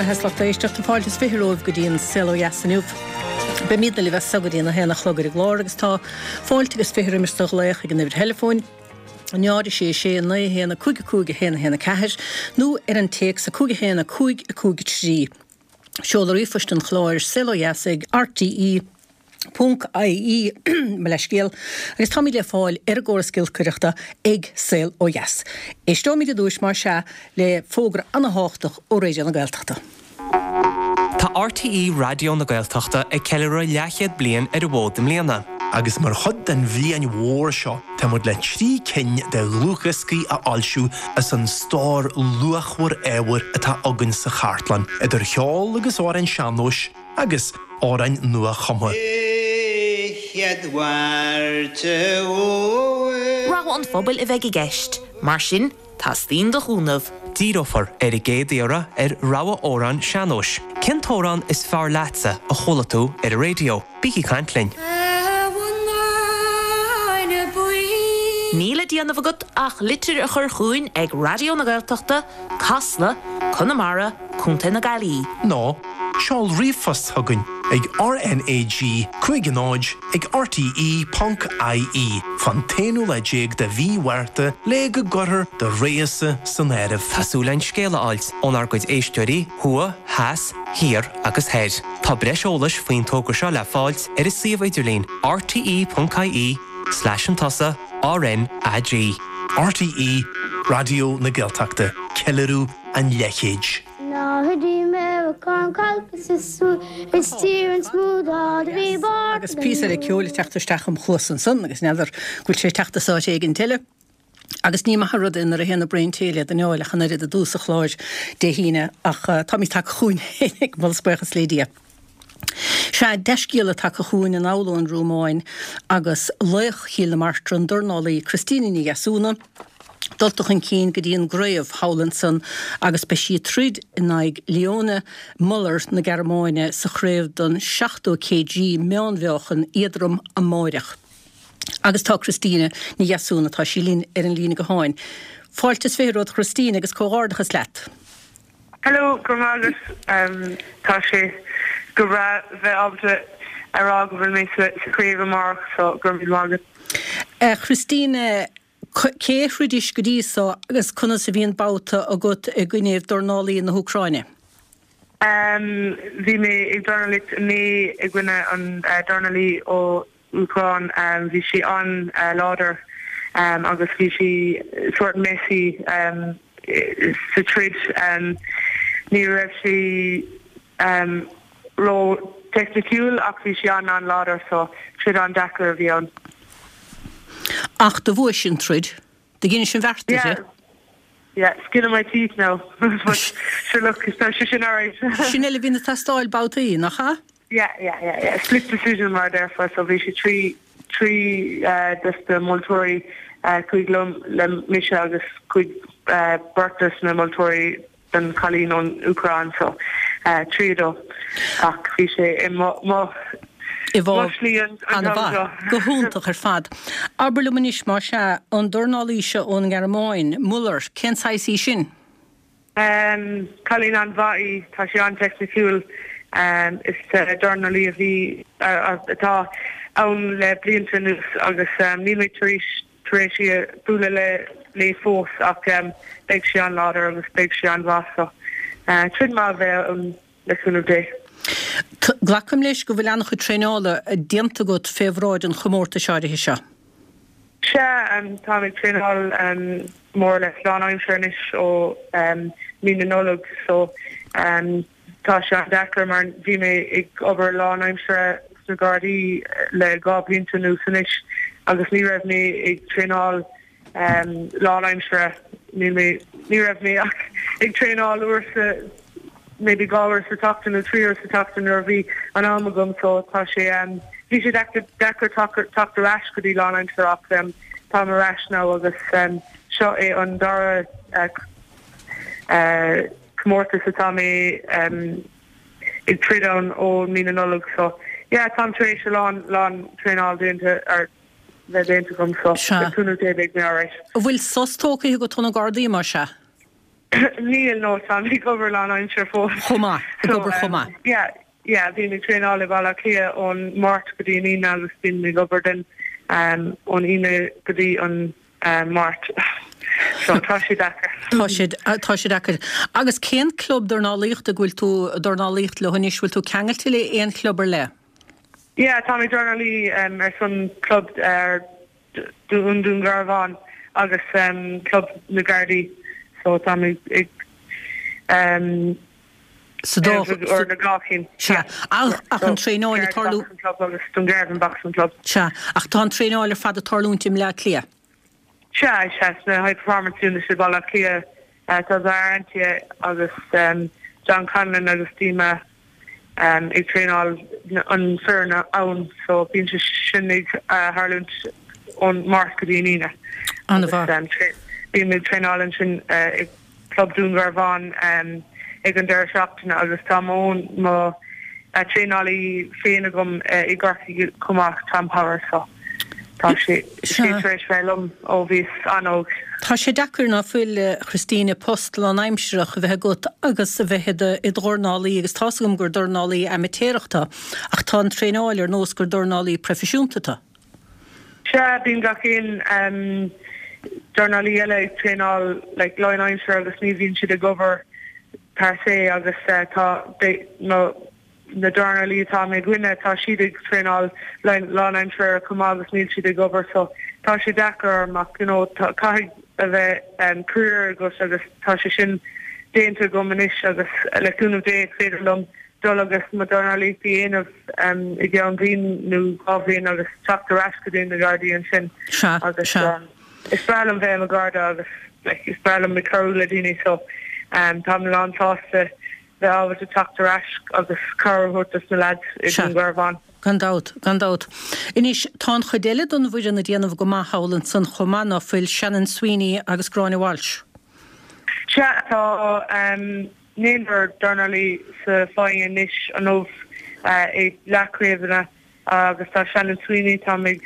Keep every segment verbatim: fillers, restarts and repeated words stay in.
heslachta éisteach fáiltas fihiróibh go dtíon selo jasanúh. Be míad na le bheith sagadína héna chlogar i glár agus tá fáiltegus fihirir misteach leich ag an nifir telefóin. Neári sé sé na héna cúige cúige héna héna ceithir, nó ar an téic sa cúige héna cúig a cúige trí. Seolar ífast an chláir selo jasig R T E Punk I E me leis scéal agus tá le fáil ar ggóra scilcuireachta ag sel ó jas. És tó míad dúis mar se le fógra annaháchtach ó réidir na Gaeltachta. Tá R T E radio na Gaeltachta ag ceilire leachiad blian ar bhódam léana. Agus mar chud den bhliain mhór seo, tá mud le trí cin de luchascaí a alsiú as an stór luachmhar éhar atá agan sa chartlan, idir cheol agus árainn seanúis agus árainn nua chumha. Rá an phobal a bheith i gceist, mar sin tá stín do chúnamh. Dírófar ar i géad éara ar ráha óran seanúis. Cin tóran is fearr leatsa a chola tú ar a radio, bící caintlein. Níla díanamh agat ach litir a chur chuin ag radio na Gaeltachta, Casla, Connemara, Cúnta na Gailí. No, seáil riomhfast thugann ag R N A G chuigenáid ag R T E Punk I E fan téanú le déag de bhí huirta le go gurthar de réasa san éirih. Tásúlainn scéala áilt ón argóid éisteirí, hua, heas, hir agus héir. Tá breis ólas faoin tógur seo le fáilt ar is siomh idirlín R T E Punk I E slash an tosa R N A G. R T E Radio na Gaeltachta Ceilirú an Leichéid. Agus písar ag ceola teachtarsteach am chluasan san, agus neidir gúil sé teachtasáid ag an teile. Agus ní maithrad in ar a héna brain téile den neáil a chanéad a dúsa chláir de híine ach tá mí take chuún ag bhil spechas lédia. Se deiscíala take chuún in álainn rúmáin agus leich híle martran dornálaí Christine ní gasúna, Dultach an cín go dtíon gréamh Howlandson agus be sí tríd in aig Leona Muller na Germáine sa chréamh don seachtó kg meánbheochan iadrum a máireach. Agus tá Christine ní gasúna tá sí lín ar an lína go háin. Fáiltas féród Christine agus cóghardachas leat. Hello, Gormagus. Um, tá sé go bra bheith abte ará go bhfuil mé sa chréamh marach so gur mí mágad. Christine, cé chruidis go dtí so agus conna sa bhíon báta a gut i gcuineamh dornálaí na Ucraine? Um, bhí mé ag dornalit mé ag gcuine an uh, dornalaí ó Ucraine, um, bhí si an uh, láder um, agus bhí si sort messy um, sa trid um, ní raibh si um, ró technicúil ach bhí si an an láder so trid an dachar bhí an. Ach, the bhuais sin trid. The gine sin verta, yeah. yeah? Yeah, skin of my teeth now. But sure, look, it's not sure, alright. Sinelle vin the style bouta í, nach ha? Yeah, yeah, yeah, yeah. Split decision mar there for so we should three, three, uh, just the Multori, uh, kuig lum, lum, Misha, agus kuig, uh, Bertus na Multori, den Colleen on Ukraine, so, uh, three do. Ach, vi sé, mo, mo, Evolve an bha, go húntaach ar fad. Arbor lumanis mar se an dornálaí se ón Germáin, Muller, cén saisí sin? Um, Colleen an bhaí, tá sé an technicúil, um, is uh, dornálaí a bhí atá ann le blianta nús agus um, ní mé taréis sí búla le le fós ach um, beag sé an láder agus beag sé an bha so uh, trid má bheith an leúnmh dé. Glacham leis go bhfuil annach chu tréála a dianta go féhráid an chomórta seáirithe seo? Se an tá ag tréáil mór leis lánaimseirnis ó mínolog so um, tá se an dechar mar bhí mé ag obair lánaimseire na Gardaí le gá blianta nó sanis agus ní raibh mé ag tréáil um, lánaimseire ní raibh mé ag tréáil uair sa maybe gower sa tachtan or three or sa tachtan or vi an amagum so tá sé um vi sé decker decker talk rash could lá an for them Tom rash now agus um shot é an dara uh uh comórta sa Tommy um ag tridon ó mínolog so yeah Tom Trace lá lá train all into or le déanta gom so túnú dé ag mé áráis. Bhfuil sos tócaí go tuna Gardaí mar se? Níl nó tá mí gobar lá an sure fó. Chomá, gobar chomá. Yeah, yeah, bhí mé tréin ála bhla clia ón mát go dtí ní agus bhín mé gobar den ón ine go dtí an mát. So tá si dachar. Tá si dachar. Agus cén club dornálaíocht a ghfuil tú dornálaíocht le hanis bhfuil tú ceangail til éon clubar le? Yeah, tá mé dornálí ar san club ar dún dún Garvan agus club na Gardaí. So tá mé ag So do or na gachin. Sha, ach an tréáil tarlú club agus dún Garvan Boxing Club. Sha, ach tá tréáil ar fad a tarlúntim le clia. Sha, sha, na high performance unit se balla clia tá Zarantia agus John Conlon agus Dima ag tréáil an fearna ann, so bín se sinnig Harlúnt ón Mars go dtí nína. An bhar. Bhí mé tréáil sin ag club dún Garvan ag an deir seachtainna agus tá món má tréálaí féin agam i gcartaí cumach Tom Power, so tá sé rééis bhelum ó bhís anóg. Tá sé dachar ná fuil Christine Postel an aimimseach a bheit got agus a bheit i dornálaí agus tásagum gur dornálaí amatéireachta ach tá an tréáil ar nós gur dornálaí profisiúntata. Se bín gachin dornálaí eile ag tréáil le lein aimimseach agus ní bhíonn siad a gobar per se agus tá nó na dornalí tá mé gwine tá siad ag tréáil láin fear cumá agus níl siad ag gobar, so tá si dachar mac caiigh a bheith cruúr agus agus tá sé sin déanta go manis agus leúnmh dé féidir lom dul agus ma dornalí féanamh i g an bhíon nó ábhíon agus teachtar ascaún na Guardian sin agus is brelam bheith a Garda agus is brelam me curú le daine, so tá me an tásta the ábhar a teachtar as agus carhúirtas na lads in Garvan. Gandát, gandát. Inis tá chodéile don bhuiir na déanamh go maithhalann san chomá ná fuil Shannon Sweeney agus Gráinne Walsh. Se tá néar dornalí sa fáin níis an óh é leréhanna agus tá Shannon Sweeney tá ag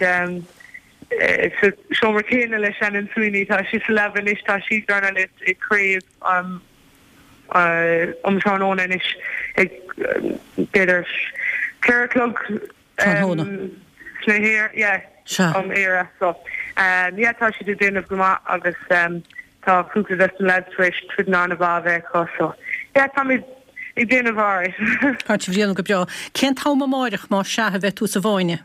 seomar céine le Shannon Sweeney tá si sa lehan is tá si dornalí i créomh omseánóna is ag beidir Clerclug sléhéir, yeah, um era, so yeah, tá si déanamh gomá agus tá cúpla de an lads rééis trína na bhá so yeah, tá mé ag déanamh áir. Tá si bhríanam go beá. Cén táma máireach má se a bheith tú sa bháine?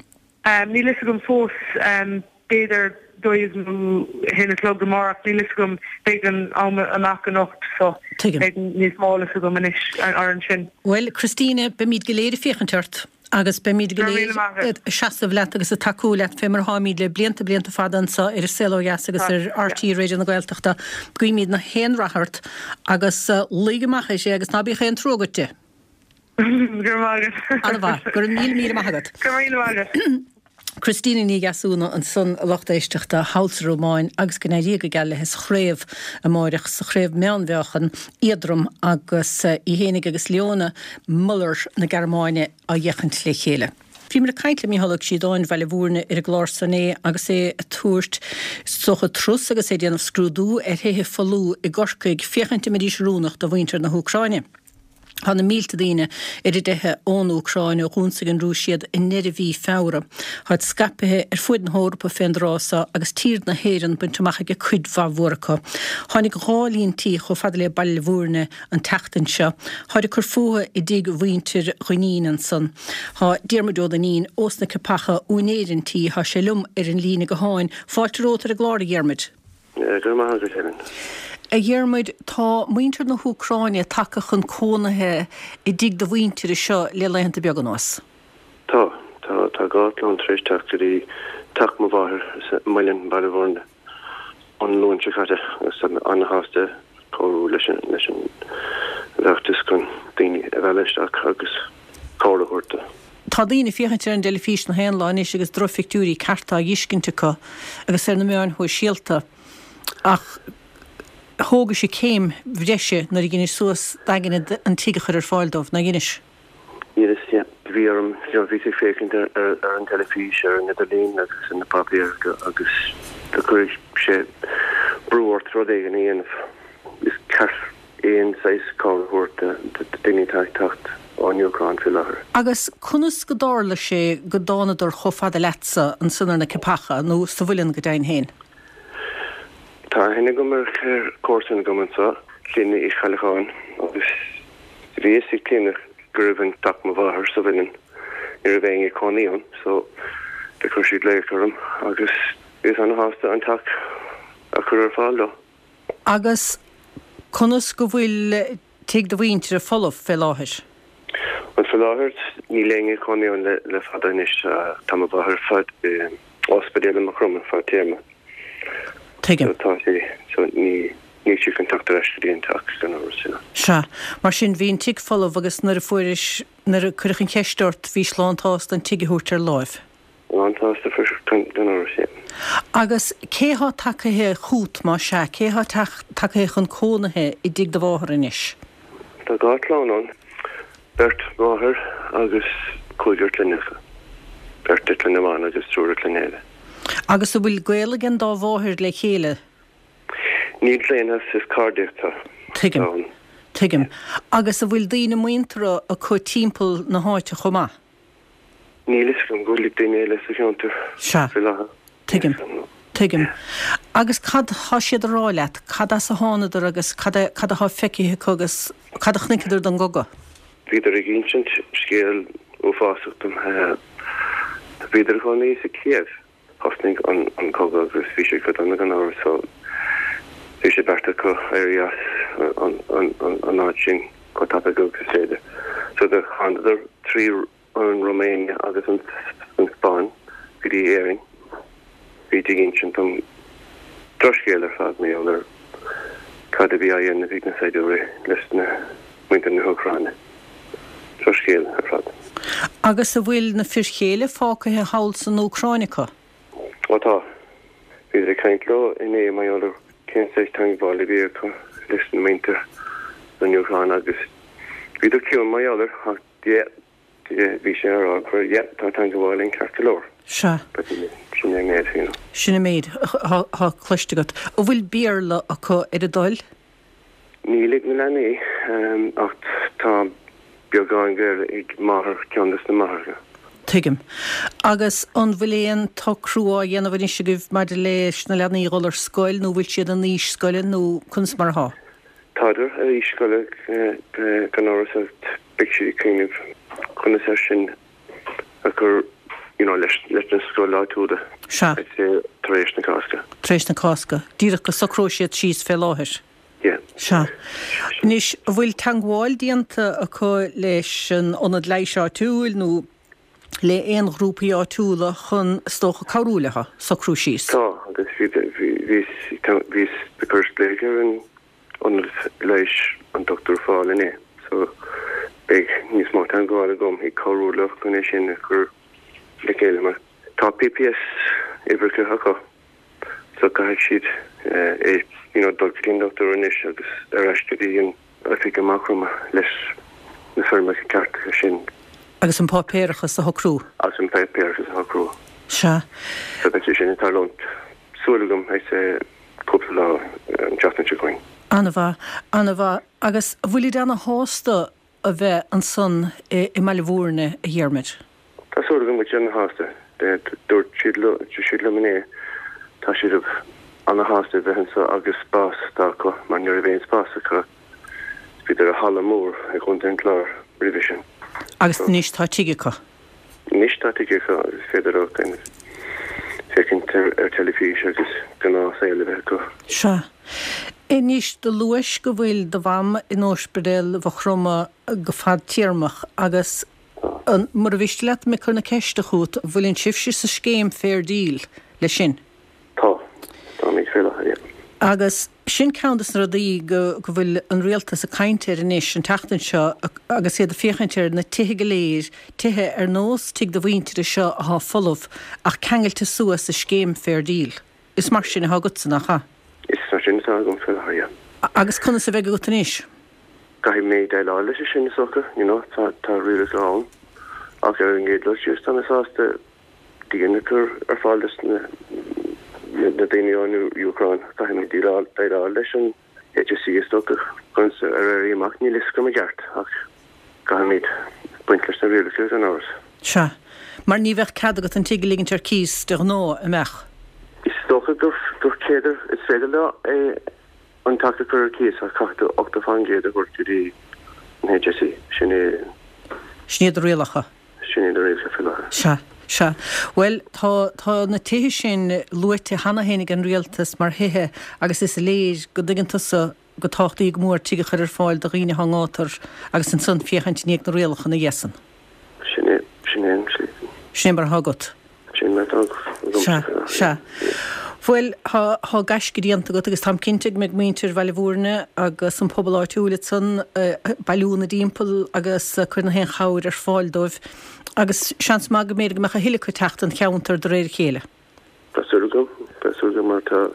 Ní lis gom fós béidir dóibh hinna clog gomárach, ní lis gom bégan amach an nocht, so níos mála sa go manis ar an sin. Well, Christine, be míad go léir féchantart agus be míad go léir seaamh leat agus a taú leat fé mar háíd le blianta blianta fadansa ar selóheas agus ar R T réidir na Gaeltachta guimíad na héanrathart agus lígamach sé agus ná bhí chéan trógate. Gur mágad. An bhar, gur míl míle maigad. Gur míle mágad. Christine ní gasúna an son lochtéisteachta Hálsrómáin agus go ríige geile hes chréibh a máireach sa chréibh meanmheachan iadrum agus i hénig agus leona muller na Garmáine a dhéchant le chéile. Bhí mar a caiintla mí halach si dáin bheile bhúrne ar a glár sanné agus é a túirt socha trus agus é déanamh scrúdú ar héthe fallú i gorcaig féchanta medís rúnach do bhaintear na Húcráine. Hanna mílta daine ar i dethe ón Úcráine ó chúnsaigh an rúisiad in neidir bhí fára. Had scapathe ar fuid an hórpa féinrása agus tír na héireann buntamach go chuid bhhórcha. Tháinig gháilíonn tí cho fada le bail bhúrne an teachtain seo. Tháinig chur fuatha i dig bhaintear chuinían san. Tá dearmadó a nín os na capacha únéirann tí há sé lum ar an lína go háin fáilterótar a gláir dhearmid. Gur mágad Helen. A dhearmid tá muintear na Húcráine take chun cónathe i dig do bhaintear seo le leihananta beag an os. Tá, tá tá gáitlan tríis teachtarí tak má bháthair million baile bhórne an lúin se chatte agus an háasta cóú leis leis an leachtas chun daoine a bheith leisteach agus cóla chuirta. Tá daoine fiochantar an delefís na héanláin is agus drofiictúí carta a dhiiscinnte agus ar na meáin chu síalta ach Hóga sé céim bhreise nar i gine suas dagan an tíigechar ar fáildómh na gginis. Yes, yeah. Bhí arm bhí sé fécinn ar an telefís ar an Idirlín agus in na papír agus do chuir sé brúir trodé an íanamh. car éon seis cáhúirt de daoine tacht an Ucrán fi láthair. Agus chunas go dála sé go dánaidir chofada letsa an sunar na cepacha nó sa bhfuilinn go dain héin. Tá hena go mar chuir cósan gomansa clíine i chaáin agus rééis i clíine gurhann tak má bháthair sa bhilinn ar a bhéing i cáíon, so de chuir siad léir chum agus is an hásta an tak a chur ar fáil do. Agus chunas go bhfuil teag do bhaointear a folamh fé láthir. An fi láthir ní léing i cáíon le, le fada inis uh, tá má bháthair fad uh, ospedéile mar chrum fá téma. Tuigim. So tá sé so ní ní siú contact reiste díon tak gan ára. Se, mar sin bhíon tig folamh agus nar a fuiris nar a chuirichan ceistort bhí slántást an tigiúirt ar láimh. Látásta fir gan ára. Agus céá takethe chuút má se, céá takethe chun cónathe i dig do bháthar inis. Tá gátlán bert bháthir agus cúidir clinecha. Bert de clineán agus trúra clinéile. Agus a bhfuil gaeilge an dá bháthir le chéile. Níl lénas is Cardiffta. Tuigim. Tuigim. Agus a bhfuil daoine muintere a chu timppel na háite chomá. Níl is gom gúlik daoine le sa cheantar. Se. Tuigim. Tuigim. Agus cad há siad a ráileat, cad as a hánaidir agus cad a há feiceithe agus cad a chnicaidir don goga. Bhíidir a ginint scéal ó fásachtam bhíidir a chuí sa Kiev hosnig an an coga agus bhí sé go an gan áir so bhí sé berta go areas an an an áid sin go tappa go go séide. So de chanidir trí an Romania agus an an Spáin go dtí éing bhí ginint an droscéal ar fad mé an ar cad a bhí a dhéanana bhí na saidúir leis na muintear na Ucráine. Droscéal ar fad. Agus a bhfuil na fiorchéile fácathe hail san Ucráinecha? Tá. Bhíidir a caint leo in é mai áidir cén séis tangáil bhí acu leis na muintear an Ucráin agus bhíidir ciúin mai áidir ach bhí sé ará chuir tá tangáil in ceartta leir. Se. Sinna méid féin. Sinna méid há chluiste agat. A bhfuil béarla acu ar a dul? Nílig na lenaí ach tá beagán gur ag maithir ceandas na maithirga. Tuigim. Agus an bhfuil tá cruá dhéanamh ní sigah mar de leis na lenaí gáil ar scoil nó bhfuil siad an níos scoile nó chuns mar há? Táidir a níos scoile gan áras a picture cíineh chuna sé sin a gur leis na scoil áúda. Se. Taréis na casca. Taréis na casca. Díreach go sacróisiad síos fé láthir. Yeah. Se. Nis bhfuil tangáil díanta acu leis an onad leiis áúil nó le éon grúpaí áúla chun stócha carúlacha sacrú síos. Tá, agus vís de chursléiger an onad leis an doctor fáil inné. So beag níos má tangáil a gom i carúla chun é sin gur le céile mar. Tá P P S ibrice acu. So gaith siad é dulcín doctor inis agus arreistí an afiige macroma leis na firmacha ceartacha sin. Agus an pápéirechas a hocrú? Agus an pápéirechas a hocrú. Se. So that sin tar lont. Súlagum é sé cúpla lá an teachtain se goin. Anna bha, Anna bha, agus bhfuil anna hásta a bheith an son i meilehúrne a dhéarmid? Tá súlagum mit an hásta. Dúirt siad le miné tá siad anna hásta bheithan sa agus spás tá go mar nuair a bhéon spás acu bhíidir a hala mór ag chun den chlár rihi sin. Agus níos tá tiigecha? Níos tá tiigecha agus féidir ó fécinint ar telefís agus gná saoile bheith go. Se. É níos do luis go bhfuil do bham in óspedéil bh chroma go fad tíarmach agus mar a bhiste leat me chuna ceiste chuút bhfuiln sibse sa scéim fair díl le sin? Tá. Tá mé féile, ja. Agus sin ceantas na daí go go bhfuil an réaltas a caiintear inis an teachtain seo agus iad a féchaintear na tithe go léir tithe ar nós tuig do bhaointear seo a há folamh ach ceangailte suas a scéim fair díl. Is mar sin a hágat san nachcha? Is mar sin a gom féile, ja. Agus chuna sa bheith go taníis? Gaith mé déile leis sin socha, tá riúlas lán ach ar an géad leis just an isáasta díana chur ar fáil na na daine an Ucrán tá mé díráil leis an H S C is sto gun er mak ní lis gom gart ach gan mit pointless na real an hours. Se. Mar ní bheith cad agat an tiige ligin tar cís de nó a meach. Is stocha dur dur céidir is féidir le é an tata chu cís a cachta ochta fangéad a gurtúí H S C sinné Sníad a réalacha. sinné a réilcha fi le. Se. Se. Well, tá tá na téisi sin luite hana hénig an rialtas mar hithe agus is a léis go diggantasa go táchtaí go mór tuige chuir fáil do riine hangátar agus an sun fiochan níag na réalcha na dhéasan. Sinné sinné Sin bar hagat. sin me Se. Se. Bhfuil há gasciíanta go agus tam cinnteigh meid muintir bheile bhúrne agus an pobl áitiúla san bailúna dímpel agus chuna hen chair ar fáildóibh agus seans má go méid go mecha hiile chu techt an cheantar do réir chéile. Besurgum besurgum mar tá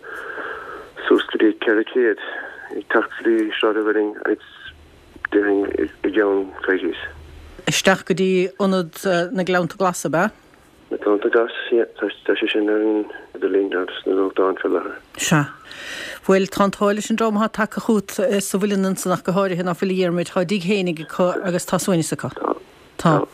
sústadí ceiricéad i tachtí seáhing its during i gceann féis. Isteach go dtí ionad na gleanta glasa ba? Na gleanta gas, tá sé sin an de línar na lockdown fi lethir. Se. Bhfuil tátáile sin drámtha take chuút sa bhfuilean sanach go háirithe na filiarmid tá dig hénig agus tásáine sa cá. Tá.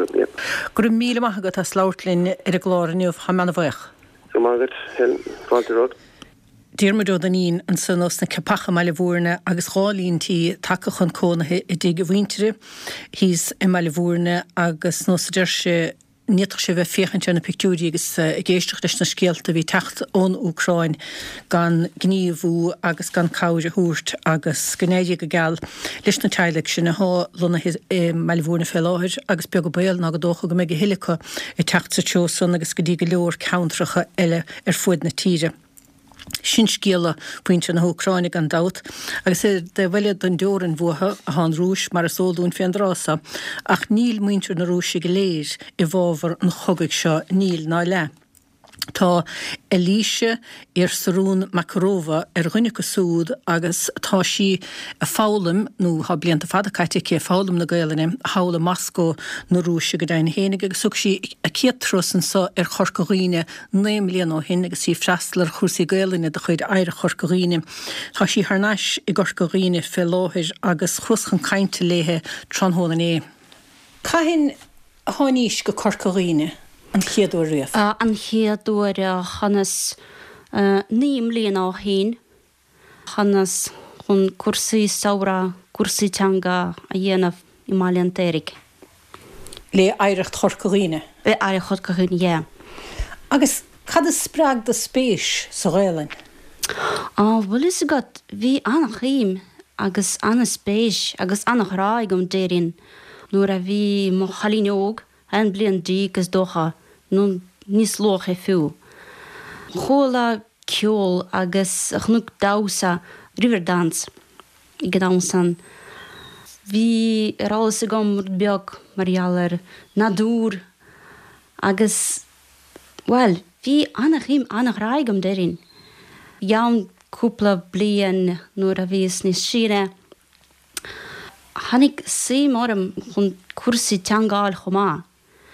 Gur míle maithagat tá sláirtlinn ar a gláirniuh ha mena bhaich. Go mágad hen fáilterád. Díirmadó an íon an sunos na cepacha meile bhúrne agus gháilíonntaí take chun cónathe i d go bhhaintere, hís i meile bhúrne agus nó idir se níach sé bheith féchant na picúí agus géisteach leis na scéalta bhí techt ón Úcráin gan gníomhú agus gan cáir a thuairt agus gnéide go geall leis na teileach sin na há luna meile bhúrna fé láthir agus beag go bail ná go dócha go mé go hiilecha i techt sa teosan agus go dtí go leor countracha eile ar fuid na tíre. Sin scéala pointe na Úcráinnig an dat, agus é de bhile don deoran bmhtha a há rúis mar a sódún fé an rása, ach níl muintir na rúise go léir i bhábhar an chogaigh seo níl ná le. Tá Elíse ar Sarún Makarova ar rinne go súd agus tá si a fálam nó ha blianta fada caiite ché fálam na gaiilene hála Mascó na rúise go dain hénig agus sug si a cétrosan sa ar chorcaghine néim líon ó hin agus sí freistlar chusaí gaiilene de chuid aire chorcaghine. Tá si harnáis i gorcaghine fé láthir agus chuschan cainte léthe tronhóna é. Caithín háníos go chorcaghine? An chéadú riamh? Uh, an chéadú uh, chanas uh, níim líon á hín, chanas chun cuasaí saora, cuasaí teanga a dhéanamh i Máilín Téirigh. Le éireacht chorcaghine? Le éireacht chorcaghine, yeah. Agus cad is sprág de spéis sa Ghaeilín? Ah, bhfuil is agat bhí annach hím agus anna spéis agus annach ráig an déirín nuair a bhí mo chalíne óg an blian dí agus dócha nó níos loch é fiú. Chóla ceol agus chnúg dása Riverdance i gdásan. Bhí rálas a gom beag marialar nadúr agus, well, bhí annach hím annach ráig am déirín. Jaun cúpla blian nuair a bhís níos síre. Hannig sé marm chun cuasaí teangáil chomá.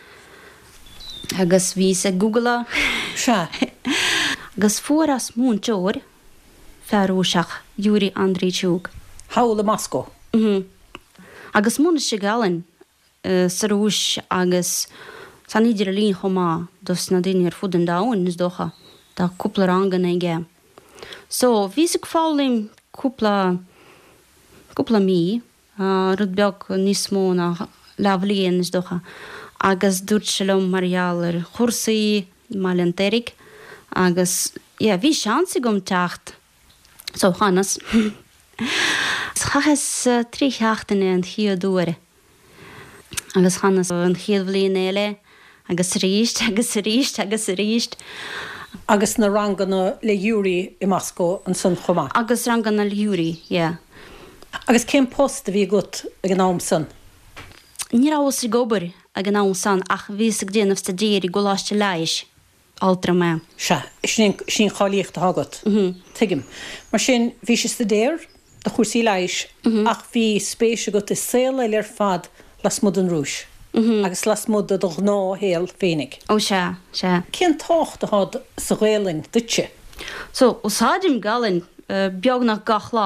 Agus bhí sa Google Se. agus fuaras mún teoir fearúiseach Júri Andríiúg. Hála Mascó? Mhm. Agus múna sé galan uh, sarúis agus san idir lín chomá dus na daine ar fud an dáin is dócha tá cúpla rangan é ggé. So, bhí sa gfálim cúpla cúpla mí uh, rud beag níos mó na leabhlíon is dócha agus dúirt se lom marialar chusaí Máilín Téirigh agus, yeah, bhí seansa gom teacht. So, chanas. Chachas uh, trí cheachtaine an chiadúire. Agus chanas an chiadhlíon éile agus ríist, agus ríist, agus ríist. Agus na ranganna le Júri i Mascó an san chomá? Agus ranganna le Júri, yeah. Agus cén post a bhí gut a gnám san? Ní ráhas i gobar a gnám san ach bhís ag déanamh sta déir i goláiste leiis altra me. Se, sin cháíocht a hagat. Tuigim. Mar sin bhí sé sta déir de chuirsaí leiis ach bhí spéise gut is saola ar fad las mud an rúis. Agus las mud a do gná héal fénig. Ó se, se. Cén tácht a had sa Ghaeilín dute? So, os háidim galan uh, beag nach gach lá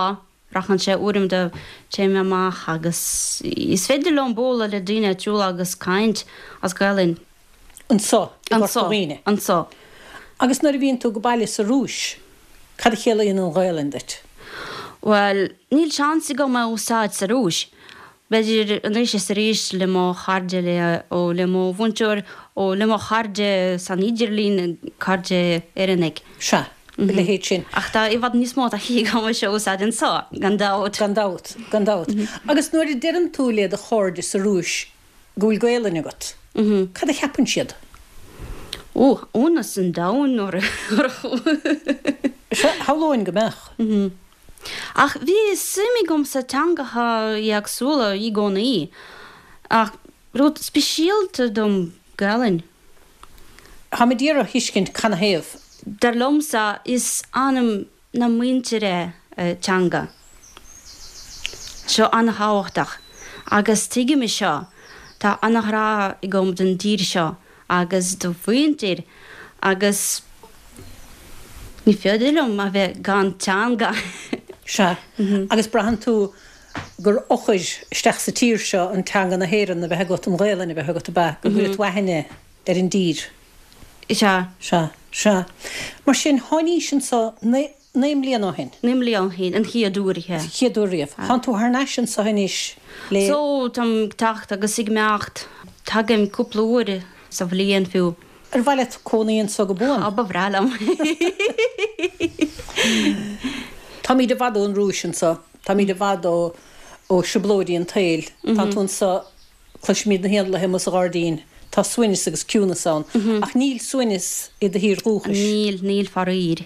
rachan sé urim de sé me amach agus is féidir lom bóla le duine túla agus caint as galinn. An so, An so, an so. Agus nuair a bhíonn tú go bailile sa rúis, cad a chéile in an ghailandit? Well, níl seansa go má úsáid sa rúis. Beidir an rééis sa rééis le má charde le ó le má bhaintúir ó le má charde san idirlín charde aranig. Se, le héad sin. Ach tá i bhd níos mó a hí go se úsáid an sá, gan dáit. Gan dáit, gan dáit. Agus nuair a dean tú le a cháde sa rúis, gúil gailein agat. Cad a cheapann siad? Ó, ónas an dáin or Se, háláin go meach? Ach, bhí simi gom sa teangacha ag súla í gcóna í. Ach, rud speisialta dom galinn. Ha me díra hiiscint canna héamh? Dar lomsa is anam na muintere uh, teanga. Seo anna háhachtach. Agus tuige mi seo, tá anna rá i gom den dír seo, agus do bhaintir, agus ní fiodilm a bheith gan teanga. Se, agus brahan tú gur ochid steach sa tír seo an teanga na héan a bheit got an ghailein a bheit got a bach, go bhfuil waithine ar an dír. Se. Se, se. Mar sin tháiní sin sa néim líon á hin. Néim líon hin, an chiadúirithe. Chiadúiríomh. Chan tú thar sin sa hinis le... So, tam tacht agus sig meacht, tagim cúpla úra sa bhlíon fiú. Ar bhaile cónaíonn sa go búin? Abba bhrálam. Tá mí de bhd an rúsin sa, tá mí de bhd ó ó siblódí an tail, tá tún sa chluismíad na héad le hemas a gádaín, tá suinis agus ciúna san, ach níl suinis i de hír rúchas. Níl, níl farír.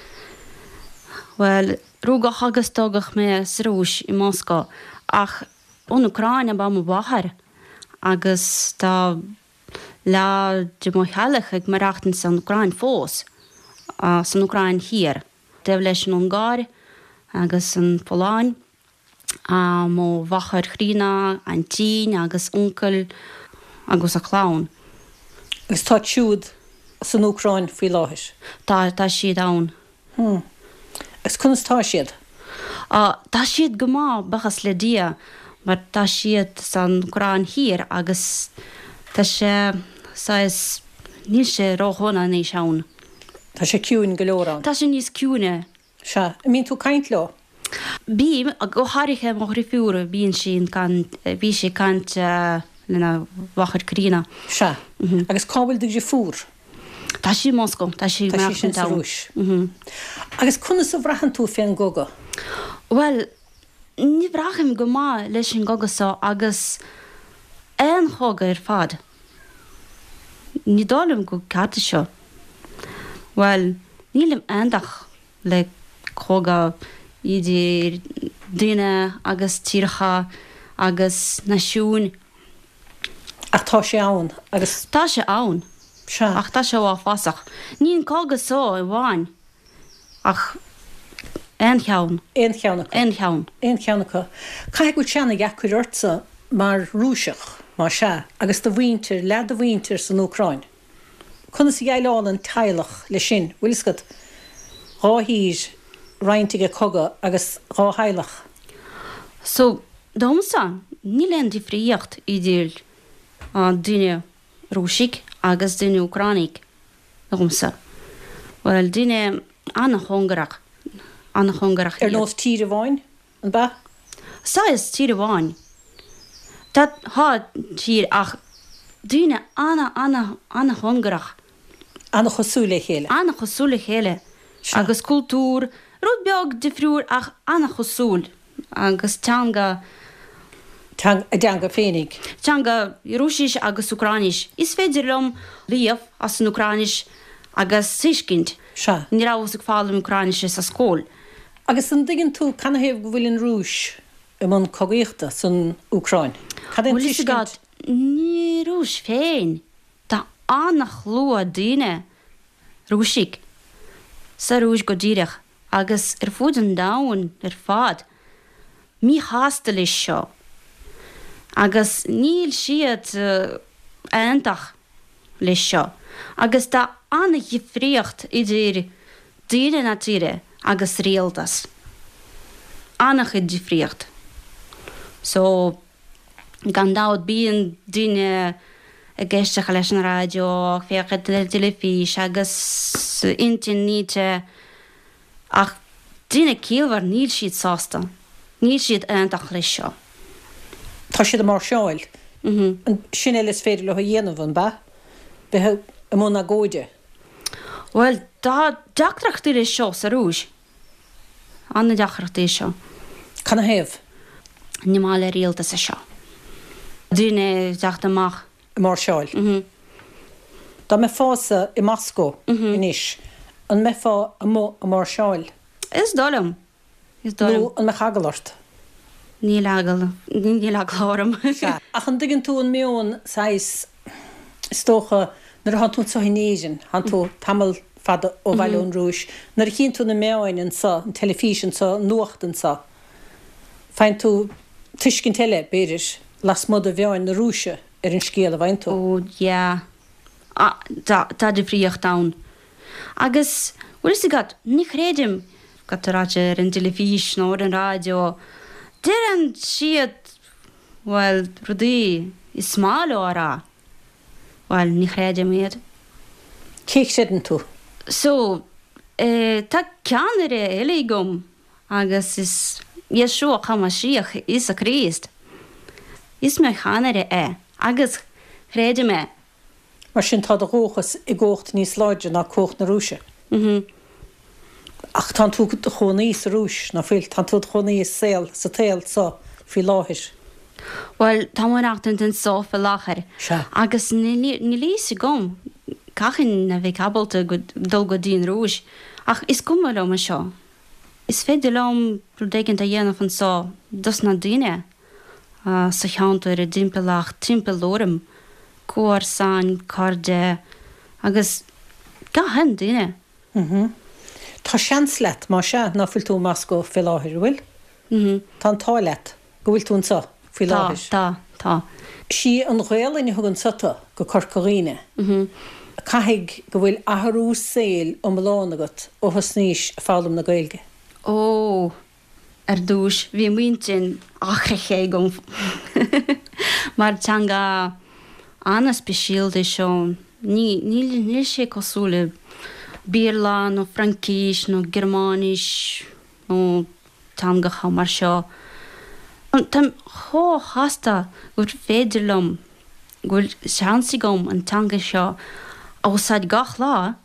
Well, rúga hagas tógach me srúis i Moscó, ach ón Ucráine ba mo bahar, agus tá lá de mo healach ag marachtan san Ucráin fós, san Ucráin hir. Def leis an Ungáir, agus an Poláin, a mó bhachar chrína, an tín, agus uncle, agus a chlán. Agus tá siúd san Ucráin fí láthis? Tá, tá siad ann. Hmm. Agus cunas tá siad? Uh, tá siad go má bachas le dia, mar tá siad san Ucráin hir, agus tá sé, sais, níl sé róchóna ní seán. Tá sé ciún go leorán? Tá sé níos ciúne. Se, mín tú caint le? Bí, a go háirithe mo rifiúra, bíon sin can, bí sé cant uh, lena bhachar crína. Se, agus cábhfuil dig sé fúr? Tá sí Moscó, tá sí Tá sí sin sa rúis. Agus cunas a bhrahan tú féin goga? Well, ní bhracham go má leis sin goga sá agus an choga ar fad. Ní dálam go cata seo. Well, nílim andach le choga idir duine agus tírecha agus nasisiún. Ach tá sé ann agus... Tá sé ann. Se. Ach tá sé á fásach. Níon cága só i bháin. Ach an cheann. An cheannacha. An cheann. An cheannacha. Cai go teanna gacur orta mar rúiseach mar se agus do bhaintir, lead do bhaintir san Ucráin. Cunas i gaileáil an tailech le sin, bhuilisgad ráthír reintige coga agus ráthaileach. So, domsa, ní len difríocht idir uh, duine rúsig agus duine Ucránig. Domsa. Well, duine anna hongarach. Anna hongarach. Er nós tíre bháin, an ba? Sa is tíre bháin. Dat há tír ach duine anna, anna, anna hongarach. Anna chosúla chéile. Anna chosúla chéile. Agus kultúr, rud beag difriúr ach anna chosúl. Agus teanga... Tang, a deanga fénig. Teanga rúsis agus Ucránis. Is féidir lom líamh as an Ucránis agus síscint. Se. Ní ráhas ag fáil Ucránis sa scóil. Agus an diggin tú canna héh go bhfuil an rúis i man cogaíochta san Ucráin. Bhfuil is gad ní rúis féin. Tá annach lua duine rúsig. Sa rúis go díreach agus ar fud an dáin ar fad. Mí hásta leis seo. Agus níl siad uh, aintach leis seo. Agus tá anna dhifríocht idir duine na tíre agus réaltas. annach het difriocht. So, gan daud bíon duine a geisteach leis an radio, fécha le telefís, agus interníte, ach duine cíalhar níl siad sásta. Níl siad antach leis seo. Tá siad mar seáil. An sin eile is féidir le dhéanamh ba? Bethe am mna góide. Well, da deachreachtaí is seo sa rúis. Anna deachreachtaí seo. Can a héamh? Nimála rialta sa seo. Duine deachta amach. Mar seáil. Tá me fása i Mascó inis. An me fá a mar seáil. Is dólam. Is dólam. Nó an me chagalart. Ní legal. Ní legal Ach an digin tú an mion sais stócha nar han tú sa hinéisian, han tú tamil fada ó bhaile an rúis. Nar chin tú na meáin sa, an telefísin sa, nuachtan sa. Fein tú tuiscin tele beidir las mud a bheáin na rúise ar an scéal a bhain tú. Ó, ja. Tá de fríocht daun. Agus, bhfuil is gad, ní chréidim gatarráte ar an telefís nó ar an radio. Dir an siad, well, rudí, is smáil árá. Well, ní chréidim iad. Céic sidan tú? So, eh, tá ceanar é eile gom, agus is Yeshua HaMashiach is a Christ. Is me chanare é, agus chréidim é. Mar sin tá a róchas i ggócht níos láide ná cócht na rúise. Ach tá tú chonaí sa rúis na fil, tá tú chonaí saoil sa tail sa fi láthir. Well, tá mar achtan den sófa láchar. Se. Agus ní lísa gom, cachin na bheith cabalta dul go dín rúis. Ach is cumar am seo. Is féidir lom rúdéigint a dhéanamh an sá, dus na duine. Uh, sa cheantar a dimpelach timpel lorem, cór san, corde, agus gahan duine. Tá seans let má se ná fuil tú Mascó fi láthir bhfuil? Tá an tá let go bhfuil tún sa fi Tá, láthir. tá, tá. Si an réalainn thugann sata go corcoríine. Caithigh go bhfuil athrú saoil ó mláán agat ó thosníos fálam na Gaeilge. Ó, ar dúis, bhí muintin achraché gom. Mar teanga anna speisialta seo, ní sé cosúla bíorla nó francís nó germánis nó teangacha mar seo. Tam thó chasta gur féidir lom, gur seansaí gom an teanga seo ósáid gach lá,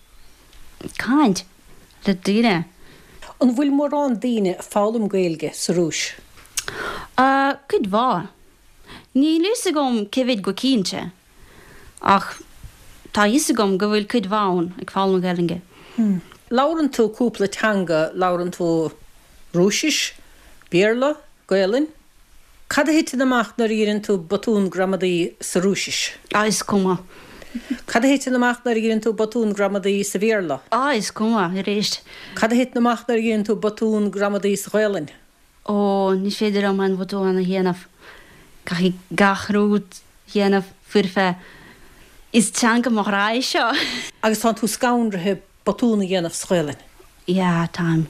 cáint le duine. An bhfuil mór an daoine fálam Gaeilge sa rúis? Uh, Cud bhá. Ní lísa gom cevid go cínte. Ach, tá ísa gom go bhfuil cud bháin ag fálam Gaeilge. Lauran tú cúpla teanga, lauran tú rúisis, bíorla, Gaelin? Cad a hitin amach nar írann tú batún gramadaí sa rúisis? Á, is cuma. Cad a hitin amach nar írann tú batún gramadaí sa bhíorla? Á, is cuma, i réist. Cad a hitin amach nar írann tú batún gramadaí sa Gaelin? Ó, ní féidir am an bhatú anna héanamh. Cachi gachrút héanamh furfe. Is teanga mar ráid seo. Agus tá tú scaunrathe batúna dhéanamh sa Gaelin? Ja, tám.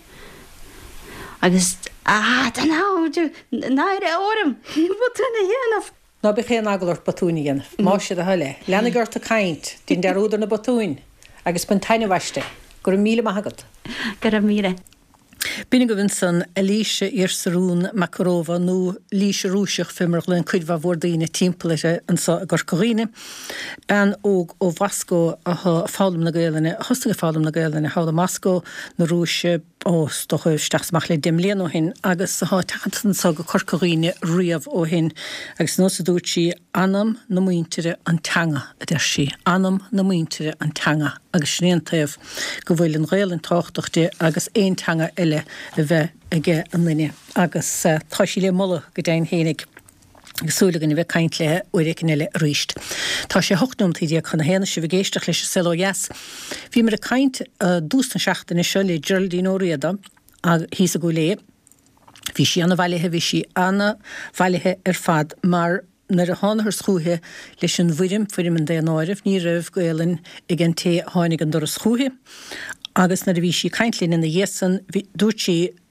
Agus, ah, tá náidir, náir é orm, batúna héanamh. Ná be chéan agalart batúna dhéanamh, má siad a heile. Leanna gart a caint, dín de údar na batúin, agus bun taine bhaiste, gur míle maithagad. Gur a míre. Bína go bhíonn san Elíse Irsarún Makarova nó líse rúiseach fimrach len cuidhha bhór daoine timpplaise an sa gur coghine an óg ó Vasco a fálam na Gaeilge, hosting a fálam na Gaeilge hála Mascó na rúise ó stocha steachsmach le dimléan ó hin agus há tean sa go corcoghine riamh ó hin agus nó sa dúirt si anam na muintere an teanga a d si anam na muintere an teanga agus snéantaobh go bhfuil an Gaeilge táchtachta agus éon teanga eile le bheith aige an linne agus tá sí le molla go dain hénig Gosúlagan i bheith caint le uiricin eile ríist. Tá sé hochtnúm tíide chuna héana se bh géisteach leis se yes. Bhí mar a caint dústan seachtain is seo le Geraldine O'Riada a hís a go lé. Bhí sí anna bhailithe bhí sí anna bhailithe ar fad mar nar a hána thar schúthe leis an bhuirim fuirim an déan áirih ní raibh Gaeilge ag an té tháinig an doras schúthe agus na bhí sí caintlín in na dhéasan dúirt sí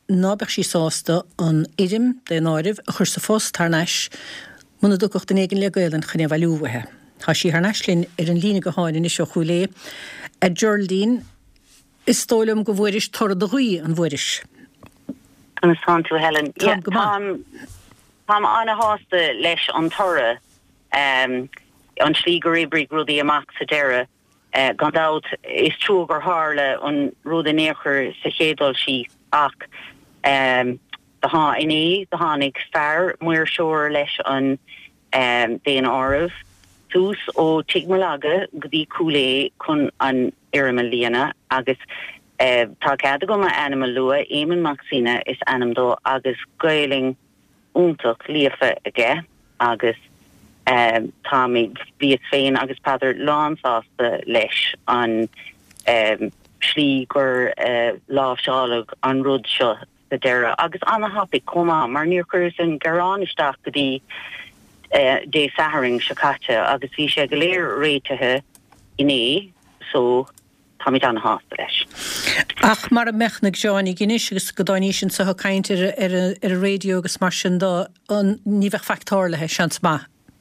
nábeh sí sásta an idim dé náirih a chur sa fós tarneis muna dúcht den éigen le gailen chunne bhúhathe. Tá sí ar neislinn ar an lína go háin is seo chuúlé a Geraldine is tóilm go bhfuiris tor do chuí an bhfuiris. An san tú Helen. Tá anna hásta leis an tora um, an slí go rébrig rudí amach sa deire uh, gandát is trú gur hále an rud an éair sa chédal sí ach um, de há iné de hánig fear muir seoir leis an um, déan áibh tús ó tigmalaga go dtí cúlé chun an iirimal líana agus uh, tá cead go ma animal lua éman maxina is anam dó agus gailing úntaach líafa aige agus um, tá mi bhí féin agus pádar lánsásta leis an um, slí gur uh, lábhseálag an rud seo sa deire agus anna hapig comá mar níor chuir an garránisteach go dtí uh, dé saharing secate agus bhí sé go léir réitethe iné so tá mi anna hásta leis. Ach mar a mechnig Johnny Guinness agus go dánísin sa caiintear ar a radio agus mar sin dá an ní bheith factárlathe seans má.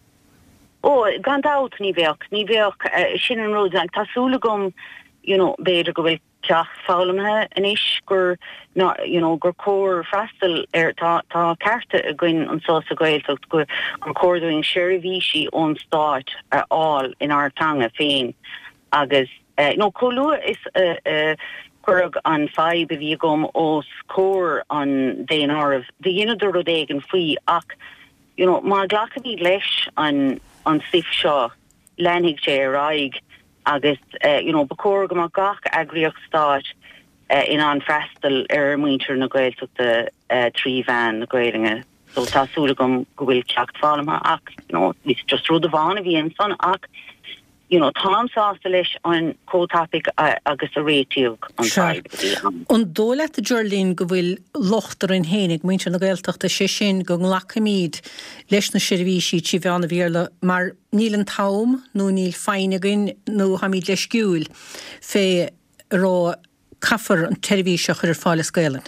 Ó gandát ní bheoch ní bheoch uh, sin an rud ag tásúla gom you know beidir go bhfuil teach fálamthe inis gur no, you know gur cór freistal ar tá tá carta a gcuin an sás a gailteacht gur gur cóirúing seirbhísí ón stáit ar áil in ártanga féin agus uh, no colú is uh, uh, chuig an feib a bhí gom os cór an déan áibh de dhéanaidir rud éigen faoi ach you know má ghlacadí leis an an sif seo lenig sé raig agus uh, you know bacór go má gach agrioch stáit uh, in an freistal ar muintir na gailteachta uh, trí bhean na gailinge so tásúla gom go bhfuil teacht fálamtha ach you know it's just rud a bháin a bhí an son ach you know tám sásta leis an cótápic uh, agus a réitiúg an feib. An dóla a Geraldine go bhfuil lochtar an hénig muintir na gailteachta sé sin go nghlacamíd leis na seirbhísí tí bheanna bhíorla mar níl an tám nó níl feinigin nó ha míid leis giúil fé rá caffar an seirbhísí chuir fáil scéalan.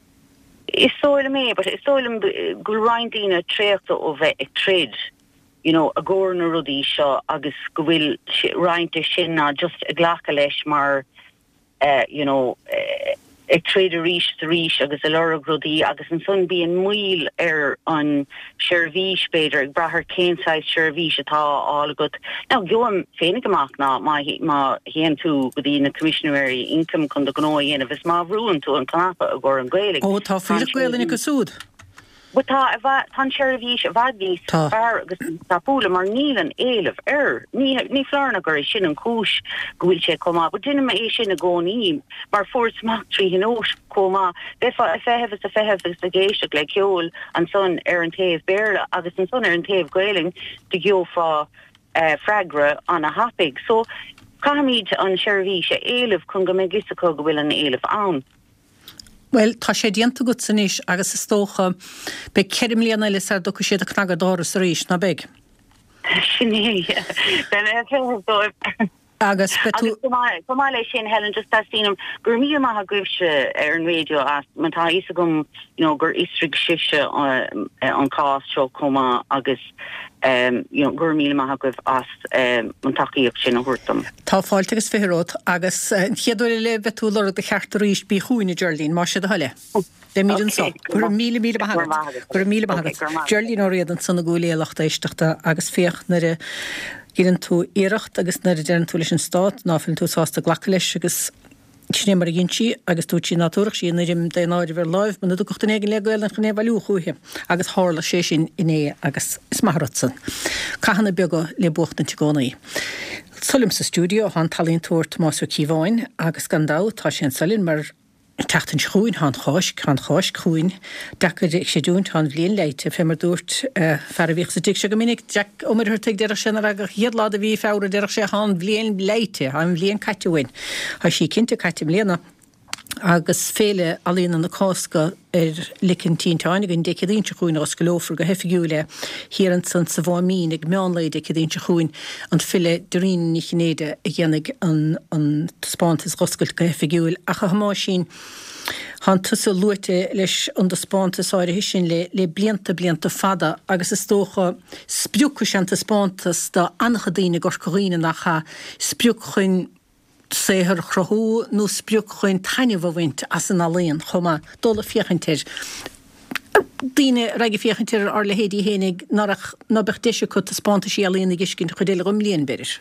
Is sóil mé, but is sóil go roindína tréachta ó bheith ag trid. You know, a górna rudí seo agus go bhfuil roinnte sin ná just a ghlacha leis mar uh, you know uh, ag tréad a ríis sa ríis agus a lera rudí agus an son bíon muil ar an seirbhís beidir ag brathir céinsáid seirbhís atá ála go. Now gceann féinnig amach ná má héan tú go dtí na commissionary income chun do gnó dhéanamh is má bhrúann tú an cnapa a ggur an ghaeilg. Ó tá fuileach ghaeilg go súd. But tá tan seirbhís a bhadhís fear agus tápóla mar níl an éileh ar ní ní flearna gur sin an cúis go bhfuil sé comá, but duine é sin a gcónaím mar fórsmach trí hinós comá befa a feheh a feheh agus a géisteach le ceol an son ar an taobh béarla agus an son ar an taobh gailing de gheofá uh, freigra an a hapig. So caimid an seirbhís a éileh chun go mé gisacha go bhfuil an éileh ann. Well, tá sé dianta go sanis agus is tócha be ceim líana le ar do go siad a cnagad áras a ríis na beg. Sinné agus betú Comá lei sin Helen just tásínam gur mí maitha gcuibse ar an radio as man tá is gom you know gur istrig sise an cás seo comá agus um, you know gur mí maitha guibh as um, an takeíocht sin a thuirtam. Tá fáilte agus firód agus chiaadú le betú lora de cheart ríis bí chuúine Geraldine má sé a heile. De mí an sá gur mí mí gur mí Geraldine áréad an sanna gúléalaachta éisteachta agus féoch na Gíann tú éireacht agus na dean tú leis an stát náfinn tú sásta ghlacha leis agus sinné mar ginntí agus tú tí natúach sí rim dé náidir bhar láimh man dúcht an éigen le gail an chuné bhú chuúthe agus hála sé sin iné agus is marratsan. Cahanna beaga le bucht an tigónaí. Sulim sa stúdio há talíonn túirt Mású Cíháin agus gandá tá sé an salinn mar teachtain chuúin há cháis chu cháis chuúin dechar sé dún tá bblion leite fé mar dúirt fer bhíh sa dig se go minic Jack ómar tuig deire sin a hiadlá a bhí fára deire sé há bblion leite há bblion caiitiúin. Tá sí cinnte caiitim léana agus féle alína na cósca ar licin tíntáinnig an decadínte chuin as golófur go hefigiúle hir an san sa bhámín ag meánlaid decadínte chuin an fille dorín ní chinéide a dhéannig an, an spántas goscailt go hefigiúil a cha hamá sin han tusa luite leis an de spántas áir hisin le, le blianta blianta fada agus is tócha spiúcha seanta spántas da anchadíine gor choíine nach cha spiúch chuin séhar chrothú nó spiúch chuin taine bhhaint as an aléon chuma dóla fiochantir. Díine raige fiochantir ar le héadí hénig nach nabeh deise chu a spánta sí aléon ag iscin chudéile go mlíon beidir.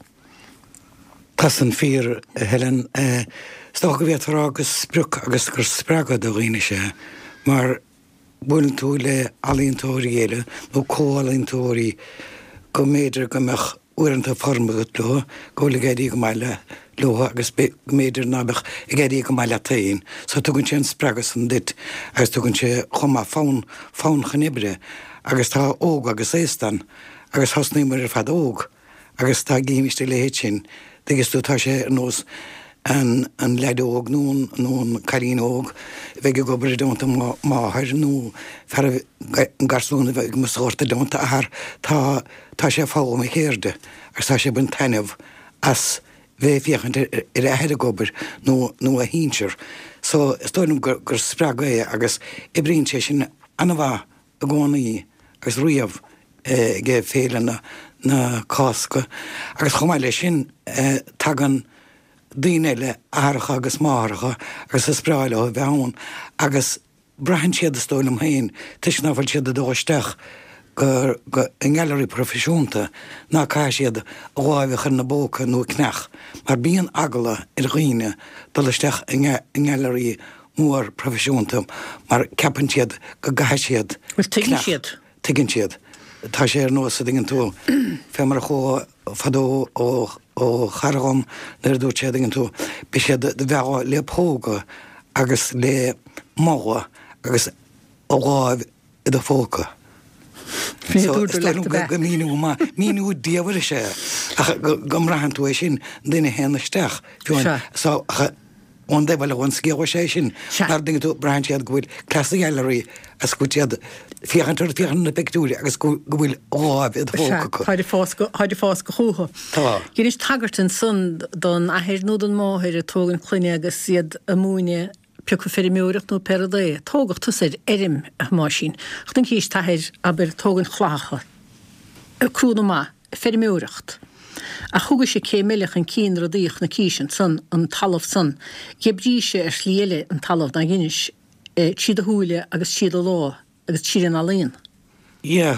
Tas an fír, Helen, uh, sto go bhéad agus spruch agus gur sppraga do riine sé, mar bhfuil tú le alíontóirí éile nó cóalíontóirí go méidir go meach uanta formagat lo, go le géirí go meile lo agus méidir nabeh i géirí go meile taín, so tugann sé an spragas an dit, agus tugann sé chuma fán fán chanibre, agus tá óg agus éistan, agus hasnímar ar fad óg, agus tá gíimiste le héit sin, Degus tú tá sé nós an, an leidóg nún nún carín óg, bheith go gobar dónta máthir nó fer an garsúna bheith go masórta dónta ahar tá tá sé fáum a chéirde, agus tá sé bun taineh as bheith fiachant ar a head gobar nó nó a hínsir. So stoinm gur, gur sppraga agus i brín sé sin anmha a gcónaí agus riamh eh, ge féile na na cásca, agus chomáile sin eh, tagan daoine áracha agus máracha agus is spráile ó bheann, agus brahan siad a stóilm hain, tuis náfuil siad a dóisteach gur go ingeileí profisiúnta ná cá siad óáimhechan na bóca nó cnech, mar bíon agala ar ghuiine dolisteach ingeileí mór profisiúnta, mar ceapan siad go gaith siad. Well, tuigin siad. Tuigin siad. Tá sé ar nós a dingin tú fémar cho fadó ó ó charagam nar dú sé dingin tú be sé de bheá le póga agus le mága agus ógáibh i do fóca. go míú má míú díomhar sé gom rahan tú é sin duine héna steach ón de bhile ón scéha sé sin ar dingin tú brahan siad gohfuil clasa eileirí a scutead fiochantar fiochan na picúri agus go bhfuil áibh iad fóca. Háidir fás go chútha. Gin is tagartan sun don ahéir nó an máthir a tógan chluine agus siad a múine pecu fer méúireach nó per dé. Tógach tu sé érim a má sin. Chtain cíos tahéir aber tógan chlácha. Crúna má, fer méúireacht. A chuga sé cé milliach an cín rodíoch na císin san an talamh san. Gebrí sé ar slíile an talamh na ghinis siad a húile agus siad a lá agus siad an alíon. Ie,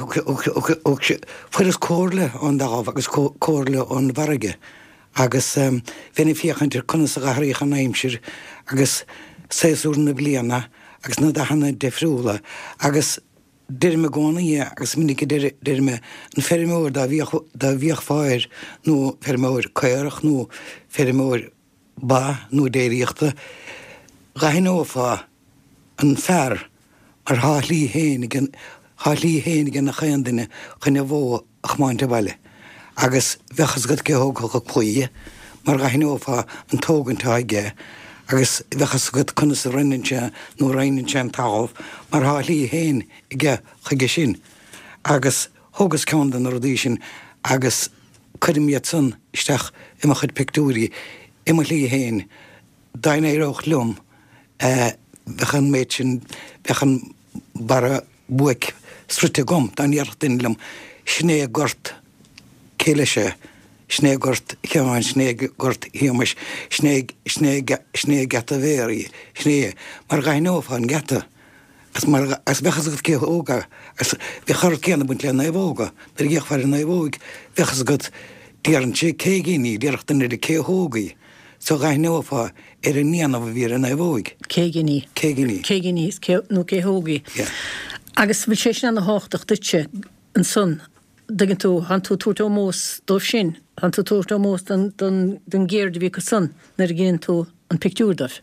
fuir is córle an dáh agus córle an bharige agus bhena fiochantir conas a gathraíoch an aimsir agus séúr na bliana agus na dahanana defriúla agus dirime gcónaí agus minic dirime an ferimóir dá bhíoch fáir nó ferimóir caireach nó ferimóir ba nó déiríochta gahinófá an fear ar hálíí hénig hálíí hénig na chaan duine chunne bhó ach máinte bhile. Agus bhechas go ceóga go chuí mar gahinófá an tógantá ige agus bhechas go chuna sa rinnse nó réinse an támh mar hálíí héin ige chuige sin. Agus thugus cean an rodí sin agus chuimiad san isteach imime chud picúí imime lí héin daine éoch lum bhechan méid sin bhechan bara buic strute gom dan jarcht inlam sné gort kéleise sné gort cheáin sné gort hiamas sné sné sné gata véri sné mar gainóf an gata as mar as bechas got ke óga as vi char céanna buint le naibóga der géch far naibóig bechas got dearan sé cégéní dearcht in de cé hógaí so gainófa er a níana a vír a naibóig cégéní cégéní cégéní nó cé hógaí agus bhil sé sin an háchtach dute an sun dagin tú han tú túirtá mós dó sin han tú túirtá mós den géirde bhí go sun nar ginn tú an picúrdah.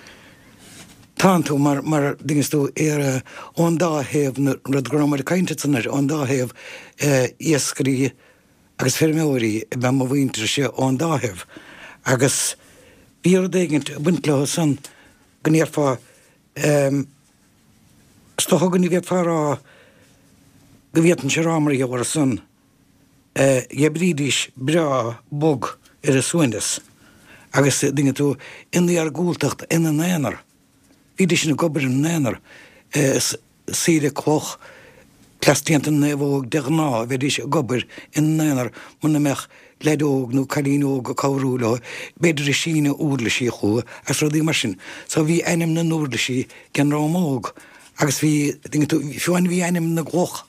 Tá tú mar mar dinges tú ar ón dá héh rud gramar caiinte sanar ón dá héh iascarí agus ferméirí be má bhaintear sé ón dá héh agus bí dégint buint le san gnéir fá stocha gan bhéad fá rá go bhéan se rámarí a bhar san je brídís bra bog ar a suindas agus dinge tú inní ar gúltacht ina néanar. Bhíidir sin na gobar in néanar síre cloch Plastianta nefóg de ná bheitís a gobar in néanar muna meach ledóg nó chalínóg a cáhrúla beidir i sína úrla sí chu as rodí mar sin. So bhí einim na núrla sí gan rámóg agus bhí fiúin bhí einim na gloch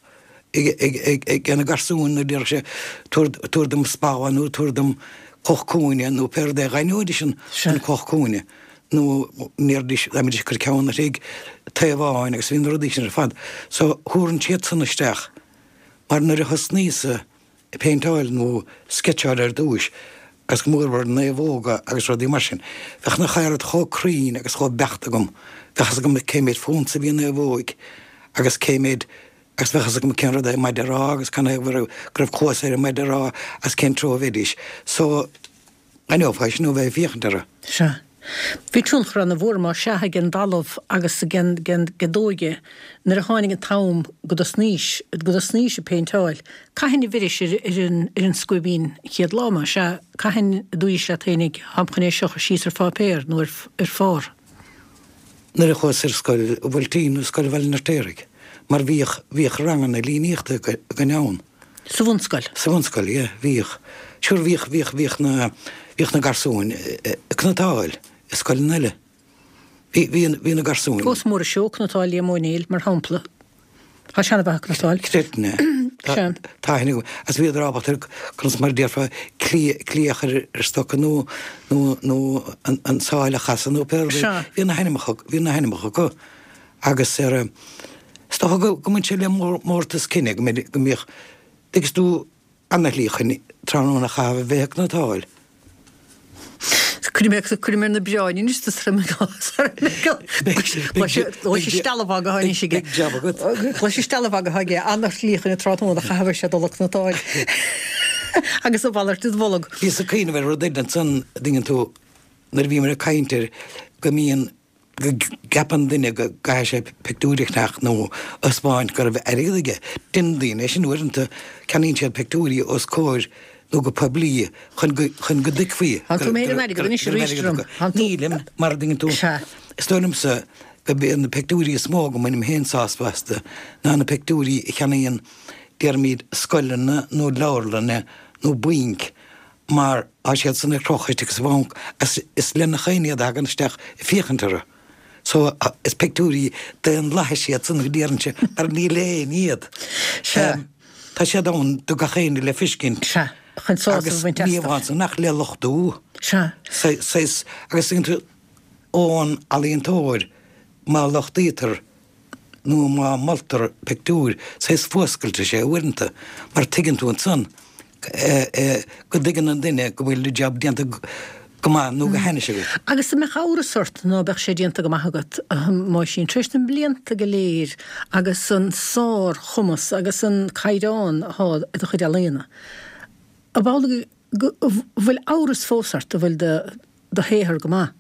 gan na garsún na dir sé tuairdum spáhanú tuairdum cochcúine nó per de gaiinúidir sin an cochcúine. nó néirdís amidir gur ceanna ag taobháin agus bhíon rodí sin ar fad. So thuann siad sanna isteach, mar nuair a chus níosa i péintáil nó sketcheáil ar dúis agus go mór néomhóga agus rodí mar sin. Bheith na chairad chócrín agus chó bechta gom, bheitchas go céimiid fónsa bhí néomhóig agus céimiid agus bheitchas go ceanrad é maid ará agus can bhar gribh cósa ar maid ará as cén tro bhéidís. So aneófáis nó bheith bhíochantara. Se. Bhí trúnchar na bhór mar sethe gen dalamh agus gen gedóige nar a tháinig an tam go a sníos go a sníos a péintáil. Caihinna bhiris ar an scuibín chiad láma se caihin dúis le tainnig hamchanéis seocha síos ar fápéir nó ar fár. Nar a chós ar scoil bhfuiltín scoil bhil na téirigh, mar bhíoch bhíoch rangan na líníochta go neann. Sa bhunscoil? Sa bhunscoil, ie, bhíoch. Siúr bhíoch bhíoch bhíoch na bhíoch na garsún cnatáil. Scoil neile. Bhí na garsún. Gos mór a seo cnatáil a móníil mar hampla. Tá seanna bheith cnatáil? Cretne. Tá hinnig go. As bhí rábat ar chus mar déarfa clíoch ar stocha nó an sáile chasan nó per. Bhí na heinimecha go. Agus ar stocha go mun sé le mórtas cinnig go míoch digus tú anna líchan tránúna chah bheith cnatáil. Cuidir na beáin is trim sé stelhag haine si sé stelhag haige annach líchan na trátó a chahabh sé dolach natáil. Agus a bhir tú bhlag. Bhí a chéine bhar rodéid an san dingen tú nar bhí mar a caiintear go mííon go gapan duine go ga sé picúireach nó ospáin go bh aige. Din daine sin uanta canín sé picúí os cóir nó go poblí chun go dicfuí. Nílim mar dingen tú. Stonim sa go be an na picúí smó go manim hénsáspasta ná na picúí i cheanaíon dearmíd scoilena nó láirlanne nó buink mar á séad sanna crochaiste sa bhang is lena chéinead agan isteach fichantara. So is picúí de an láthe siad sanna déanse ar ní lé níiad. Tá sé dán do ga chéine le fiscin. agus níomhhain nach le lochtú agus tú ón alíontóir má lochtítar nó má maltar picúr sais fóscailte sé uanta mar tuigann tú an san go dgan an duine go bhfuil le jab dianta go nó go henne se. Agus sa me ára sort nó beh sé dianta go maithagat má sin tristan blianta go léir agus an sár chumas agus an caiidán hád a chuid a léna. A bhála bhfuil áras fósart a bhfuil de héthar go má?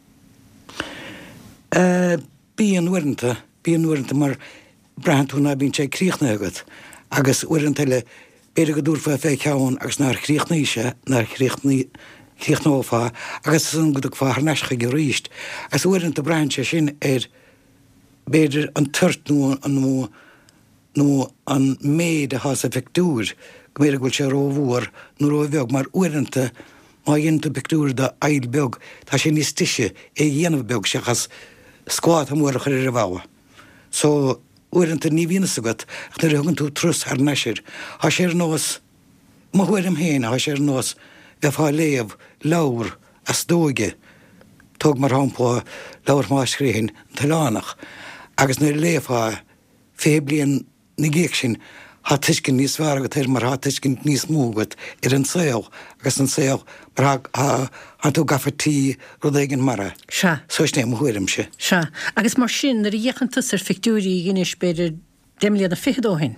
Bí an uanta, bí an uanta mar brehanúna bín sé críochna agad, agus uanta le beidir go dúrfa fé ceann agus nar chríochnaí se, nar chríochnófá, agus san go fá neischa go ríist. As uanta brehan sé sin ar beidir an tuirt nó an nó an méid a has a pictúr, go méidir goil sé róhúr nó róbheag mar uanta má dhéanta pictúr de eilbeag tá sé níos tiise é dhéanamh beag se chas scoát mór a chuir a bháha. So uanta ní bhína agad ach nar thugann tú trus ar neisir. Tá sé nós má chuirm héna, tá sé nós bheith fá léamh láir a stóige tug mar hápá láir má scríhin talánach agus nar léomhá fé blion na géic sin há tuiscin níos bhar go tir mar há tuiscin níos mógad ar an saoh agus an saoh mar há tú gafatí rud éigen mara. Se. Sois né mhuiirm se. Se. Agus mar sin ar dhéchantas ar fictúrí ghinis beidir déimliad a fichadóhin.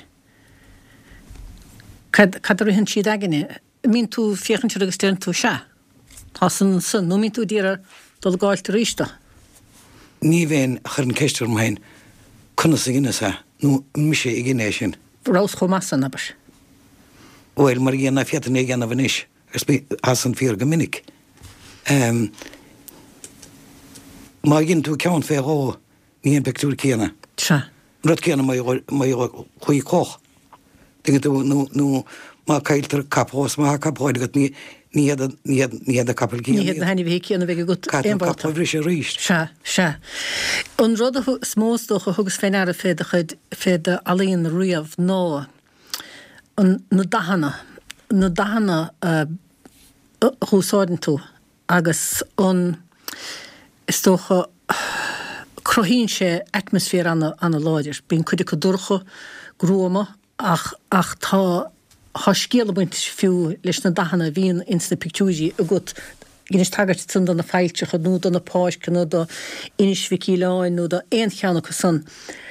Cad ar hen siad aganine, mín tú fiochantir agus stean tú se. Tá san san, nó mín tú díra dul gáilt rísta. ní bhéin chur an céistear main chuna sa gine sa nó mise i gine sin. Rás chó massan abas. Bhfuil mar ghéanana fiatan é ghéanana bhanis, gus bí as an fíor go minic. Um, má ginn tú ceann fé rá ní an pictúr céanna. Se. Rud céanna mai chuí coch. Dinge tú nó má cailtar capós má capóid go ní níiad a capal céanna. Níiad na haine bhí céanna bheith go capal bhrí sé ríist. Se, se. An rud a smósdócha thugus féin ar a féad a chud féad a alíonn riamh nó na dahanana, na dahanana thuúsáidan tú agus an is tócha crohíonn sé atmosfér anna láidir. Bín chuide go dúrcha grúama ach ach tá Tá scéal buint fiú leis na dahanana bhíon insta pictúí a gut gines tagart tún na feilte chu nó na páisce nó do inis vicí láin nó do éon cheanna go san.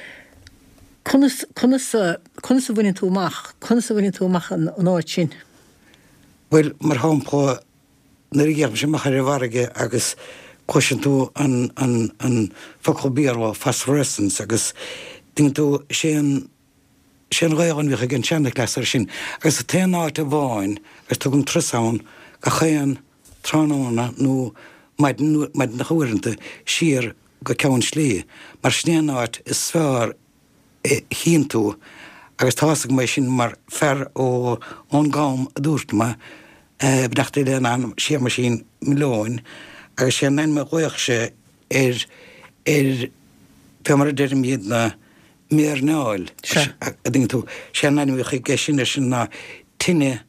Conna sa bhainn túach, chuna sa bhainn túach an áid sin. Bhfuil mar hápá na ggéarm sem mar bharige agus chuisian tú an fachobíarhá phosphorescence agus ding tú sé sé an réan bhícha gin seanna lear sin, agus a téáit a bháin gus tu an trisán go chéan tránána nó maid na chuiranta siar go ceann slí, mar snéanáit is sfear hín tú agus tása mé sin mar fer ó ón gáim a dúirtma bnachta le an sé mar sin milóin agus sé nein me roiach sé ar ar fe mar a deir míad na mér náil a ding tú sé nein bhí ge sinne sin na tinine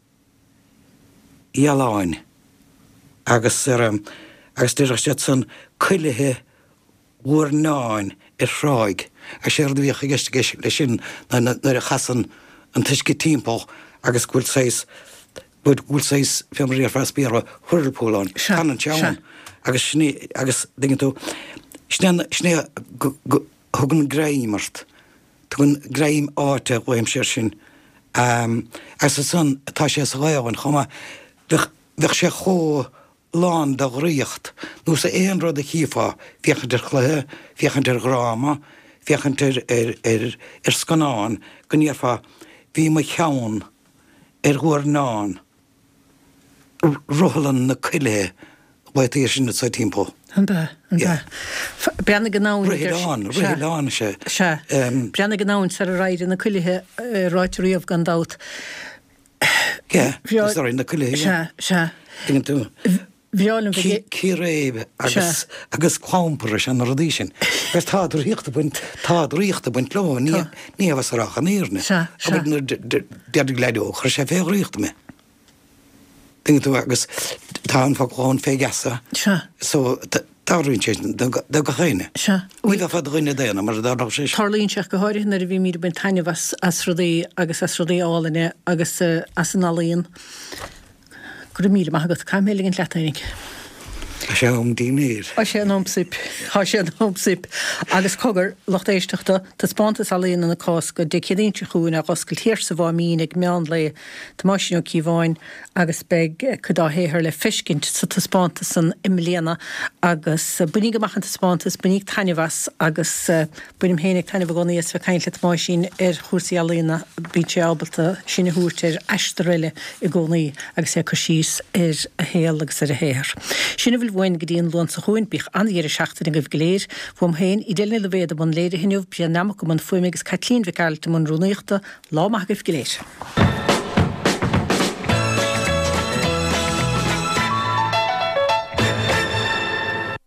ialáin agus agus dé sé san chuilethe bhuair náin ar shráig a sé bhíocha geiste lei sin na a chasan an tuisce timppó agus bhfuil séis bhfuil séis fémarí ar freisbíar thuirpóláin an an teáin agus sní agus ding tú sné thugann gréimart tugann gréim áte bhfuim sé sin agus a san atá sé réáin chuma bheith sé cho lán de riocht nó sa éon rud a chiá fiochan ar chluthe, fiochan ar gráma, fiochan ar scanáin go níorfa bhí mai cheann ar ghuair náin ruhallan na cuile bhaid é sin na sa timppó. An be, an be. Breanna gnáin. Ruhiláin, ruhiláin sé. Se. Breanna gnáin sa a raid na cuilethe ráitiríomh gan dát. Ge, sorry, na cuilethe. Se, se. Dingen tú. Bheálan cí réib agus agus chámpar an rodí sin. Gus tá ríochtta buint tá ríochtta buint lo ní ní bhas arach an íirne. Deirdig leidú chu sé fé ríochtta me. Dinge tú agus tá an fáin fé gasa. So tárín sé de go chéine. Uí a fad roiine déana mar dá sé. Tarlíonn seach go háirithe na a bhí míad buin taine was as rodí agus as rodí álainne agus as an alíonn. Gur mí agad caiimhéligin leatainnig. A sé am dínéir. A sé an omsip, Tá sé an omsip. Agus cogur locht éisteachta tá spántas alíon na cás go de chédínte chuún a goscail tíir sa bhá mínig meán le tá máisina cíháin agus beg chudá héthir le fiscint sa tá spántas san imléana agus bunig amachchan tá spántas bunig tainehas agus bunim hénig taineh goníos bheith caiint le máisín ar chósaí alíonna bí sé ábalta sinna thuúirteir eisterile i gcónaí agus é chu síos ar a héal agus ar a héir. Sinna bhfuil bhain go dtíon lún sa chuin bích anhéir seachtain go bh léir, bhm héin i déilna le bhéad ban léidir hinniuh bia namach go man fuimigus catlín bhí gaiilta man rúnaíochta lámach go bh léir.